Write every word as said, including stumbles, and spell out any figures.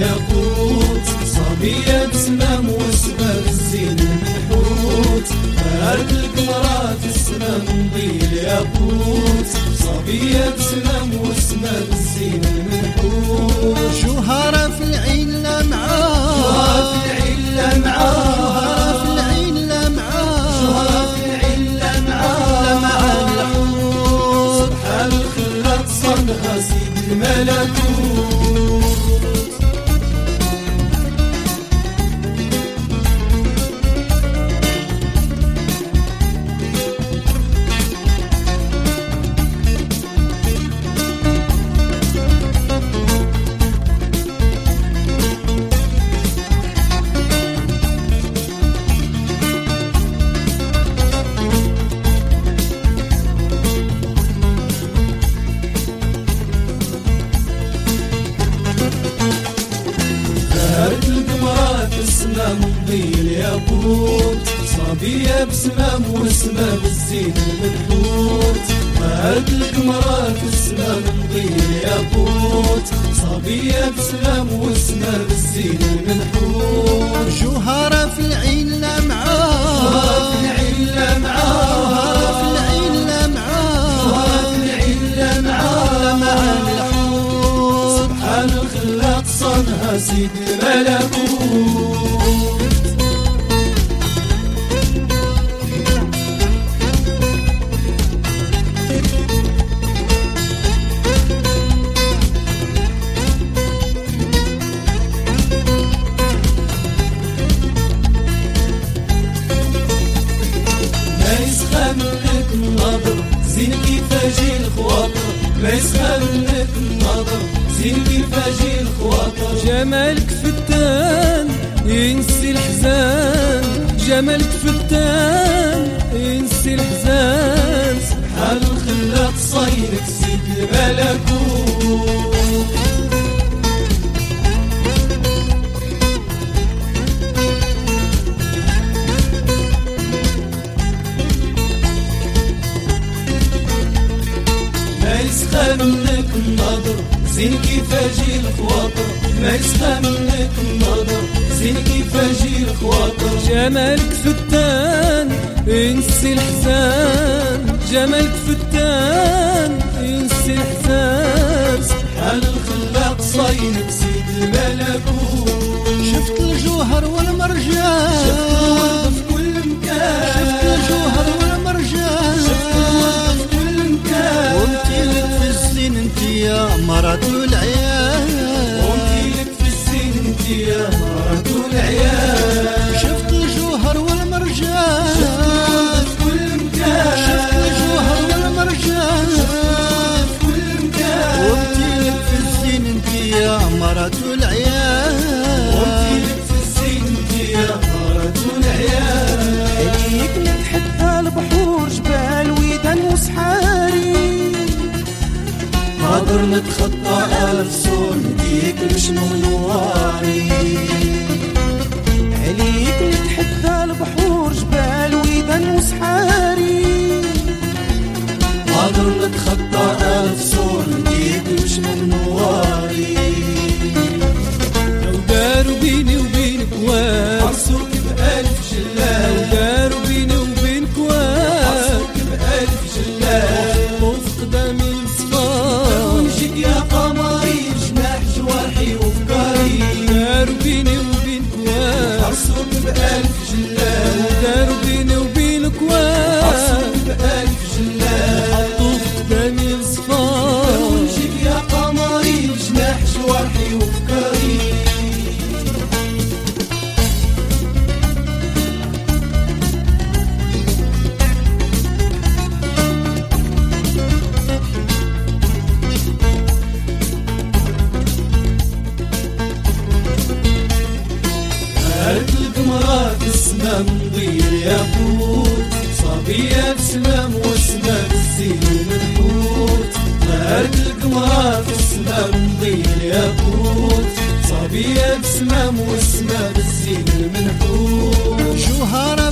الياقوت، صبية بسمام واسمها بالزين المنحوت. هاد القمرة في السما مضي الياقوت، صبية بسمام واسمها بالزين المنحوت. شهرة في العين لمعة، شهرة في العين لمعة، شهرة في العين لمعة، شهرة في العين لمعة، لمعة الحوت. سبحان الخلاق صنها سيد الملكوت. مضي الياقوت، صبية بسمام واسمها بالزين المنحوت. هاد القمرة في السما مضي الياقوت، صبية بسمام واسمها بالزين المنحوت. شهرة في العين لمعة، شهرة في العين لمعة، شهرة في العين لمعة، شهرة في العين لمعة، لمعة الحوت. سبحان الخلاق صنها سيد الملكوت. منك النظر زين كيفاجي الخواطر، ما يسخى منك النظر زين كيفاجي الخواطر. جمالك فتان ينسي الحزان، جمالك فتان ينسي الحزان. سبحان الخلاق صينك سيد الملكوت. يسخى منك النظر زين كيفاجي الخواطر، ما يسخى منك النظر زين كيفاجي الخواطر. جمالك فتان ينسي الحزان، جمالك فتان ينسي الحزان. سبحان الخلاق صينك سيد الملكوت. شفت الجوهر والمرجان، شفت الورد في كل مكان، شفت الجوهر والمرجان، شفت الورد في كل مكان. وانتي لك في الزين انتي يا مرات العيال، وانتي لك في الزين انتي يا مرات العيال. شفت الجوهر والمرجان، شفت الورد في كل مكان، شفت الجوهر والمرجان، شفت في كل مكان. وانتي لك في الزين انتي يا مرات العيال، وانتي لك في الزين انتي يا مرات العيال. عليك نتحدى البحور جبال ويدان وسحاري، نقدر نتخطى ألف سور نديك لشنو نواري. عليك نتحدى البحور جبال ويدان وسحاري، نقدر نتخطى ألف سور نديك لشنو نواري. لو داروا بيني وبينك واد حرصوك بألف جلال، لو داروا بيني وبينك واد حرصوك بألف جلال. وفي قدامي الصفار ونجيك يا قمري جناح جوارحي وفكاري. داروا بيني وبينك واد حرصوك بألف جلال، داروا بيني وبينك واد حرصوك بألف جلال. حطوا في قدامي الصفار ونجيك يا قمري جناح جوارحي وفكاري. هاد القمرة في السما مضي الياقوت، صبية بسمام واسمها بالزين المنحوت. هاد القمرة في السما مضي الياقوت، صبية بسمام واسمها بالزين المنحوت. شهرة